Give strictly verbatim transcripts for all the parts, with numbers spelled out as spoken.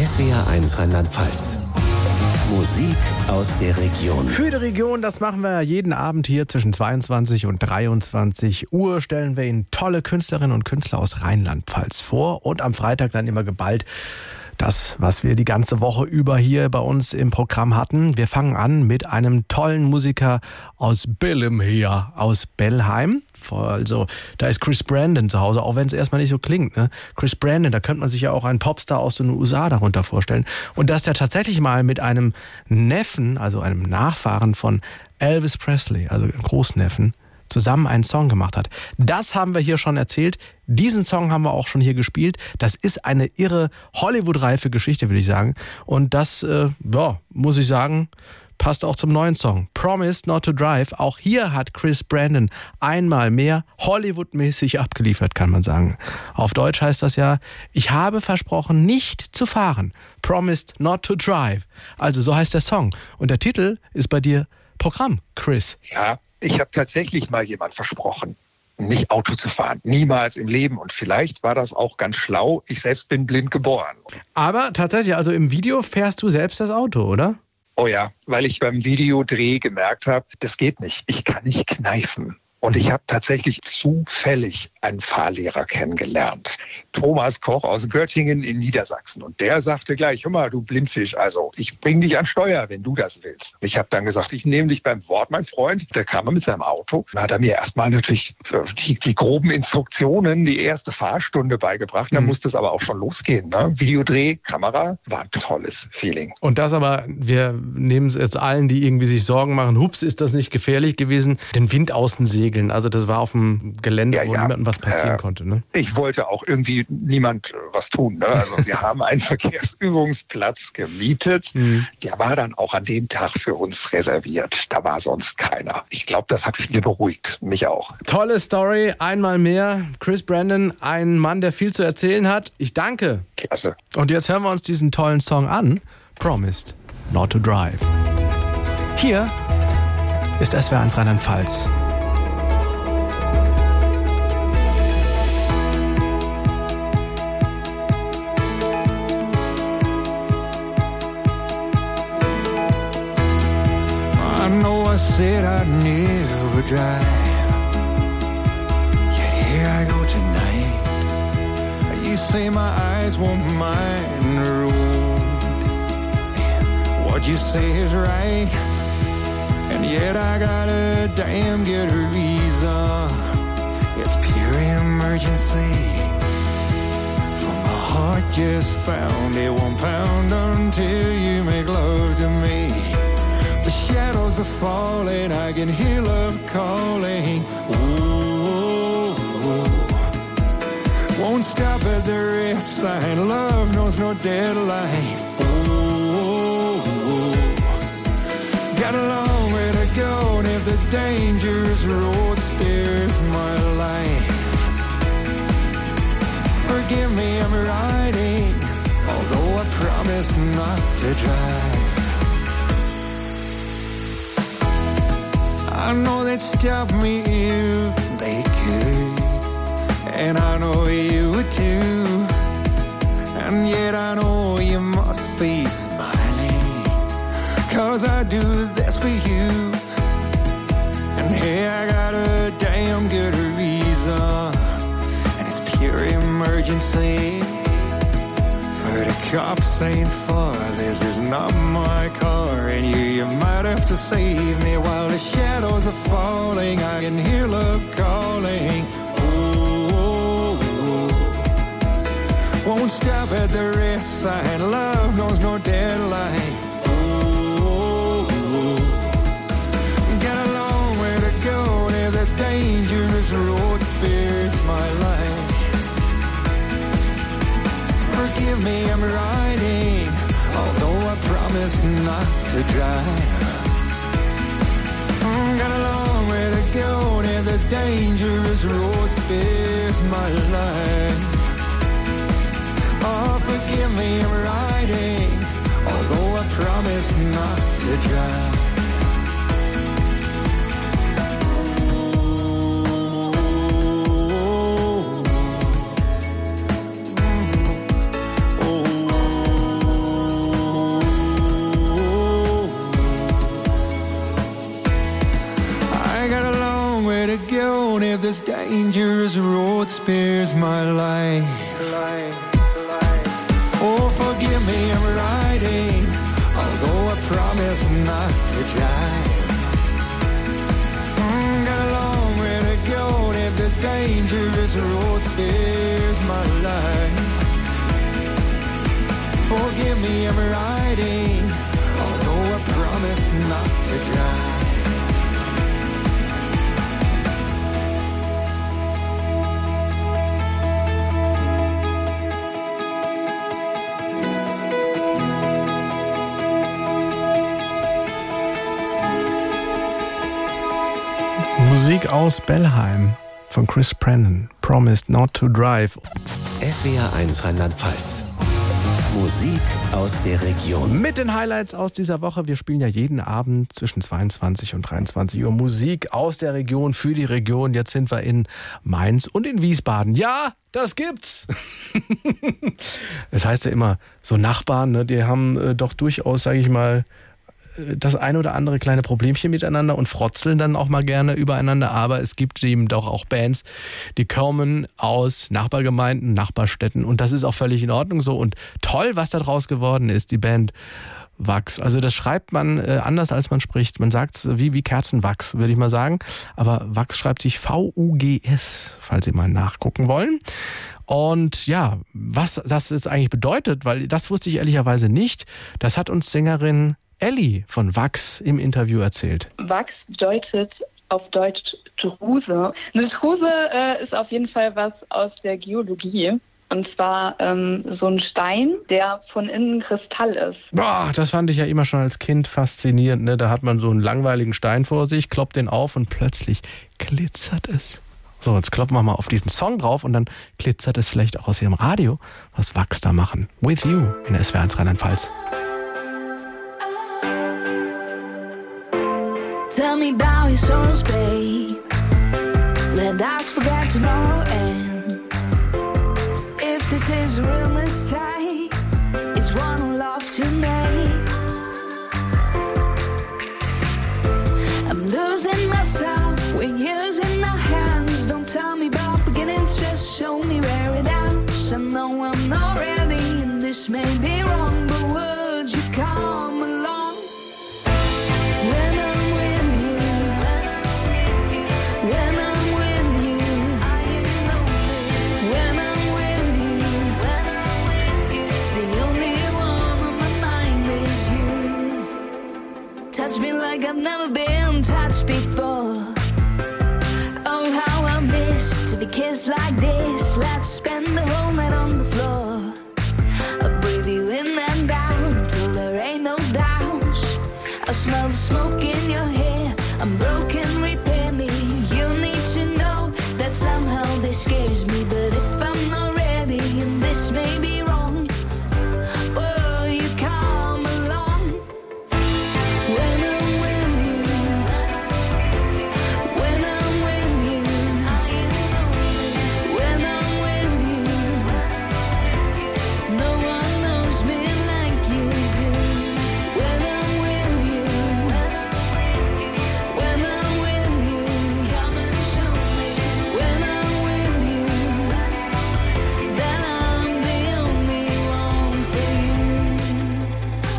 S W R eins Rheinland-Pfalz. Musik aus der Region. Für die Region, das machen wir jeden Abend hier zwischen zweiundzwanzig und dreiundzwanzig Uhr. Stellen wir Ihnen tolle Künstlerinnen und Künstler aus Rheinland-Pfalz vor. Und am Freitag dann immer geballt das, was wir die ganze Woche über hier bei uns im Programm hatten. Wir fangen an mit einem tollen Musiker aus Bellem her, aus Bellheim. Also da ist Chris Brandon zu Hause, auch wenn es erstmal nicht so klingt. Ne? Chris Brandon, da könnte man sich ja auch einen Popstar aus den U S A darunter vorstellen. Und dass der tatsächlich mal mit einem Neffen, also einem Nachfahren von Elvis Presley, also Großneffen, zusammen einen Song gemacht hat. Das haben wir hier schon erzählt. Diesen Song haben wir auch schon hier gespielt. Das ist eine irre Hollywood-reife Geschichte, würde ich sagen. Und das, äh, ja, muss ich sagen, passt auch zum neuen Song. Promised Not to Drive. Auch hier hat Chris Brandon einmal mehr Hollywood-mäßig abgeliefert, kann man sagen. Auf Deutsch heißt das ja, ich habe versprochen, nicht zu fahren. Promised Not to Drive. Also so heißt der Song. Und der Titel ist bei dir Programm, Chris. Ja, ich habe tatsächlich mal jemand versprochen, nicht Auto zu fahren. Niemals im Leben. Und vielleicht war das auch ganz schlau. Ich selbst bin blind geboren. Aber tatsächlich, also im Video fährst du selbst das Auto, oder? Oh ja, weil ich beim Videodreh gemerkt habe, das geht nicht. Ich kann nicht kneifen. Und ich habe tatsächlich zufällig einen Fahrlehrer kennengelernt. Thomas Koch aus Göttingen in Niedersachsen. Und der sagte gleich, hör mal, du Blindfisch, also ich bring dich an Steuer, wenn du das willst. Ich habe dann gesagt, ich nehme dich beim Wort, mein Freund. Der kam mit seinem Auto. Dann hat er mir erstmal natürlich die, die groben Instruktionen, die erste Fahrstunde beigebracht. Dann mhm. musste es aber auch schon losgehen. Ne? Videodreh, Kamera, war ein tolles Feeling. Und das aber, wir nehmen es jetzt allen, die irgendwie sich Sorgen machen, hups, ist das nicht gefährlich gewesen, den Wind außen segeln. Also das war auf dem Gelände, ja, wo ja. niemandem was passieren äh, konnte. Ne? Ich wollte auch irgendwie niemand was tun. Ne? Also wir haben einen Verkehrsübungsplatz gemietet. Mhm. Der war dann auch an dem Tag für uns reserviert. Da war sonst keiner. Ich glaube, das hat viele beruhigt. Mich auch. Tolle Story. Einmal mehr. Chris Brandon, ein Mann, der viel zu erzählen hat. Ich danke. Klasse. Und jetzt hören wir uns diesen tollen Song an. Promised Not to Drive. Hier ist S W R eins Rheinland-Pfalz. I said I'd never drive, yet here I go tonight. You say my eyes won't mind the road, and what you say is right, and yet I got a damn good reason. It's pure emergency, for my heart just found it won't pound until you make love to me. The shadows are falling, I can hear love calling. Ooh, won't stop at the red sign, love knows no deadline. Ooh, got a long way to go, and if this dangerous road spares my life, forgive me, I'm riding, although I promise not to drive. I know they'd stop me if they could, and I know you would too, and yet I know you must be smiling, 'cause I do this for you, and hey, I got a damn good reason, and it's pure emergency, for the cops ain't far, this is not my car, and you, you might have to save me while the shadows are falling, I can hear love calling. Ooh, won't stop at the red sign, love knows no deadline. Ooh, got a long way to go, and if this dangerous road spares my life, forgive me, I'm riding, although I promise not to drive. Got a long way to go, and if this dangerous road spares my life, oh, forgive me, I'm riding, although I promise not to drive. Oh, dangerous road spares my life. Oh, forgive me, I'm riding, although I promise not to drive. Mm, got a long way to go if this dangerous road spares my life. Forgive me, I'm riding, although I promise not to drive. Musik aus Bellheim von Chris Brennan. Promised Not to Drive. S W R eins Rheinland-Pfalz. Musik aus der Region. Mit den Highlights aus dieser Woche. Wir spielen ja jeden Abend zwischen zweiundzwanzig und dreiundzwanzig Uhr Musik aus der Region, für die Region. Jetzt sind wir in Mainz und in Wiesbaden. Ja, das gibt's. Es heißt ja immer, so Nachbarn, ne, die haben äh, doch durchaus, sage ich mal, das ein oder andere kleine Problemchen miteinander und frotzeln dann auch mal gerne übereinander. Aber es gibt eben doch auch Bands, die kommen aus Nachbargemeinden, Nachbarstädten. Und das ist auch völlig in Ordnung so. Und toll, was da draus geworden ist, die Band Wachs. Also das schreibt man äh, anders, als man spricht. Man sagt es wie, wie Kerzenwachs, würde ich mal sagen. Aber Wachs schreibt sich V U G S, falls Sie mal nachgucken wollen. Und ja, was das jetzt eigentlich bedeutet, weil das wusste ich ehrlicherweise nicht, das hat uns Sängerin Elli von Wachs im Interview erzählt. Wachs bedeutet auf Deutsch Druse. Eine Druse äh, ist auf jeden Fall was aus der Geologie. Und zwar ähm, so ein Stein, der von innen Kristall ist. Boah, das fand ich ja immer schon als Kind faszinierend. Ne? Da hat man so einen langweiligen Stein vor sich, kloppt den auf und plötzlich glitzert es. So, jetzt kloppen wir mal auf diesen Song drauf und dann glitzert es vielleicht auch aus Ihrem Radio, was Wachs da machen. With You in S W R eins Rheinland-Pfalz. Tell me about your sorrows, babe. Let us forget tomorrow, and if this is a real mistake, it's one I love to make. I'm losing myself when using my hands. Don't tell me about beginnings, just show me where it ends. I know I'm not ready, and this may be wrong, but would you come along? Touch me like I've never been touched before. Oh, how I miss to be kissed like this. Let's spend the whole night on the floor. I'll breathe you in and out till there ain't no doubts. I smell the smoke in your hair. I'm broken, repair me. You need to know that somehow this scares me. But if I'm not ready and this may be wrong, oh, you come along. When I'm with you, when I'm with you, when I'm with you, no one knows me like you do. When I'm with you, when I'm with you, come and show me. When I'm with you, then I'm the only one for you.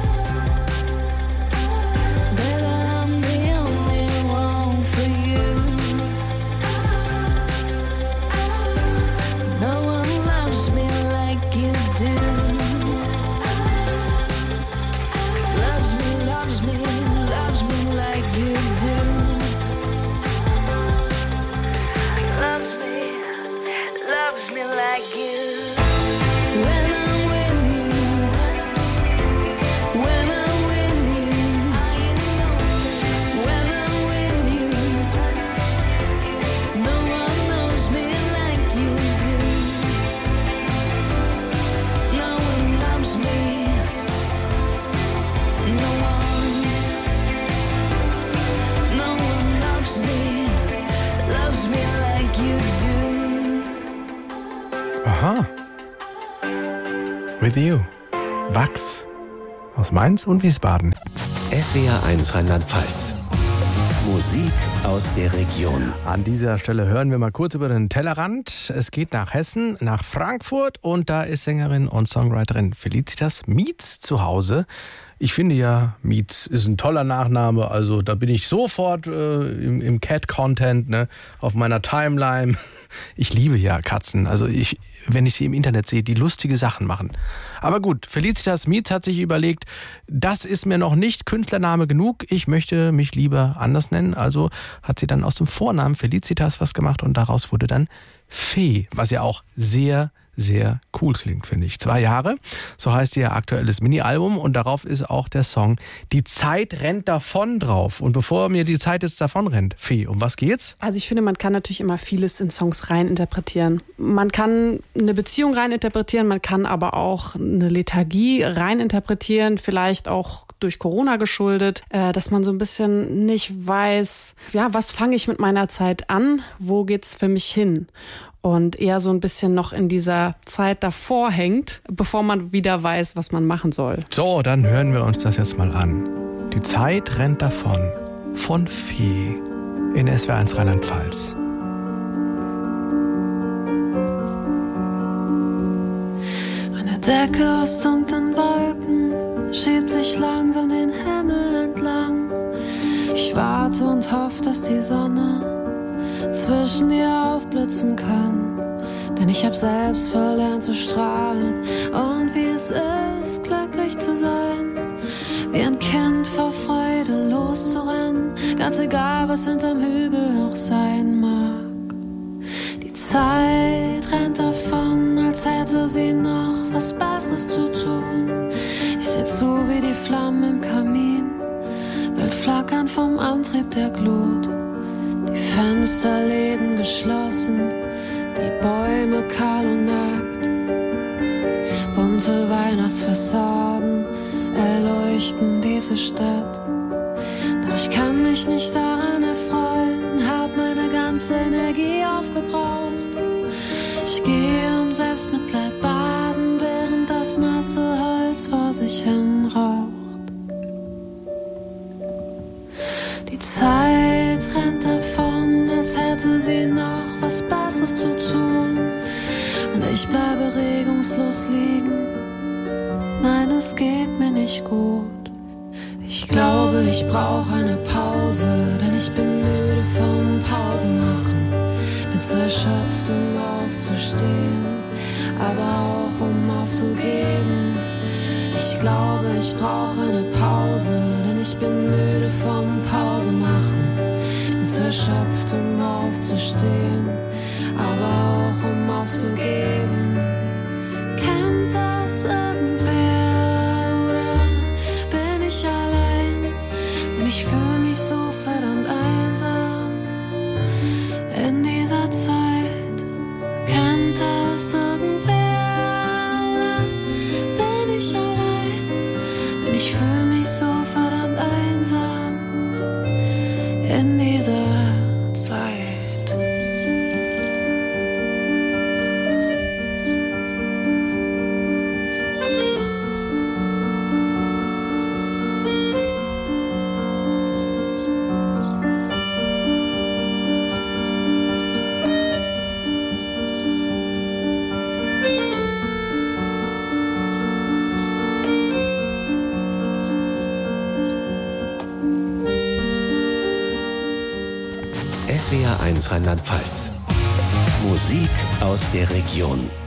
That I'm the only one for you. No one loves me like you do. Loves me, loves me, loves me like you do. Loves me, loves me like you. When I'm with you, when I'm with you, when I'm with you, no one knows me like you do. No one loves me. No one, no one loves me, loves me like you do. Aha. With You. Wachs. Aus Mainz und Wiesbaden. S W R eins Rheinland-Pfalz. Musik aus der Region. An dieser Stelle hören wir mal kurz über den Tellerrand. Es geht nach Hessen, nach Frankfurt und da ist Sängerin und Songwriterin Felicitas Mietz zu Hause. Ich finde ja, Mietz ist ein toller Nachname, also da bin ich sofort äh, im, im Cat-Content, ne, auf meiner Timeline. Ich liebe ja Katzen, also ich, wenn ich sie im Internet sehe, die lustige Sachen machen. Aber gut, Felicitas Mietz hat sich überlegt, das ist mir noch nicht Künstlername genug, ich möchte mich lieber anders nennen. Also hat sie dann aus dem Vornamen Felicitas was gemacht und daraus wurde dann Fee, was ja auch sehr sehr cool klingt, finde ich. Zwei Jahre, so heißt ihr aktuelles Mini-Album und darauf ist auch der Song Die Zeit rennt davon drauf. Und bevor mir die Zeit jetzt davon rennt, Fee, um was geht's? Also ich finde, man kann natürlich immer vieles in Songs reininterpretieren. Man kann eine Beziehung reininterpretieren, man kann aber auch eine Lethargie reininterpretieren, vielleicht auch durch Corona geschuldet, äh, dass man so ein bisschen nicht weiß, ja, was fange ich mit meiner Zeit an, wo geht's für mich hin? Und eher so ein bisschen noch in dieser Zeit davor hängt, bevor man wieder weiß, was man machen soll. So, dann hören wir uns das jetzt mal an. Die Zeit rennt davon von Fee in S W R eins Rheinland-Pfalz. Eine Decke aus dunklen Wolken schiebt sich langsam den Himmel entlang. Ich warte und hoffe, dass die Sonne zwischen ihr aufblitzen kann. Denn ich hab selbst verlernt zu strahlen und wie es ist, glücklich zu sein. Wie ein Kind vor Freude loszurennen, ganz egal, was hinterm Hügel auch sein mag. Die Zeit rennt davon, als hätte sie noch was Besseres zu tun. Ich seh zu, wie die Flammen im Kamin wild flackern vom Antrieb der Glut. Die Fensterläden geschlossen, die Bäume kahl und nackt. Bunte Weihnachtsfassaden erleuchten diese Stadt. Doch ich kann mich nicht daran erfreuen, hab meine ganze Energie aufgebraucht. Ich gehe im Selbstmitleid baden, während das nasse Holz vor sich hin raucht. Die Zeit rennt davon, als hätte sie noch was Besseres zu tun. Und ich bleibe regungslos liegen. Nein, es geht mir nicht gut. Ich glaube, ich brauche eine Pause, denn ich bin müde vom Pause machen. Bin zu erschöpft, um aufzustehen, aber auch um aufzugeben. Ich glaube, ich brauche eine Pause, denn ich bin müde vom Pause machen. Bin zu erschöpft, um aufzustehen, aber auch um aufzugeben. Kennt das irgendwer oder bin ich allein? Und ich fühle mich so verdammt einsam in dieser Zeit. Kennt das irgendwer oder bin ich allein? Denn ich fühle mich so verdammt einsam in dieser Zeit. S W R eins Rheinland-Pfalz. Musik aus der Region.